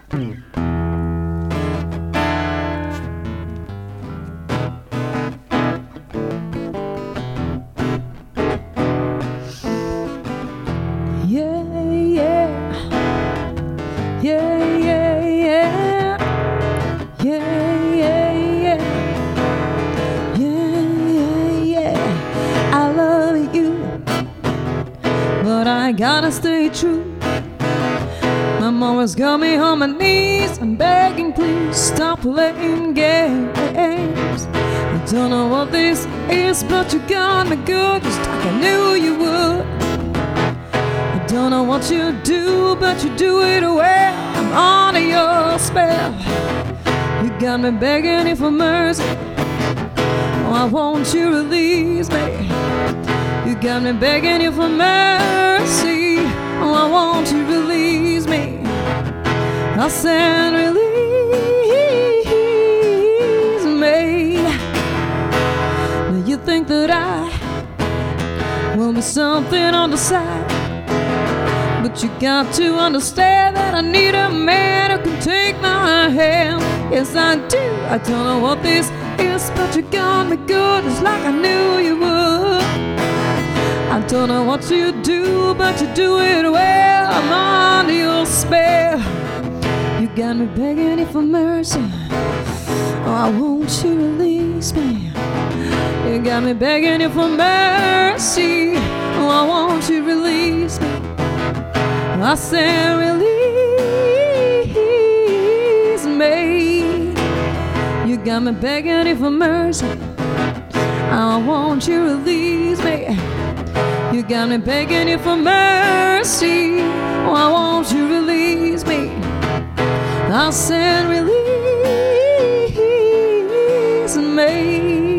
I gotta stay true. Mama's got me on my knees. I'm begging, please stop playing games. I don't know what this is, but you got me good, just like I knew you would. I don't know what you do, but you do it well. I'm under your spell. You got me begging you for mercy. Oh, I want you release me. You got me begging you for mercy. Oh, I want you release me. I said release me. Now you think that I will be something on the side, but you got to understand that I need a man who can take my hand. Yes, I do. I don't know what this is, but you got me good, just like I knew you would. I don't know what you do, but you do it well. I'm under your spell. You got me begging you for mercy. Oh, I want you release me. You got me begging you for mercy. Oh, I want you release me. I said release me. You got me begging you for mercy. I want you release me. You got me begging you for mercy. Oh, I want you release me. I said release me.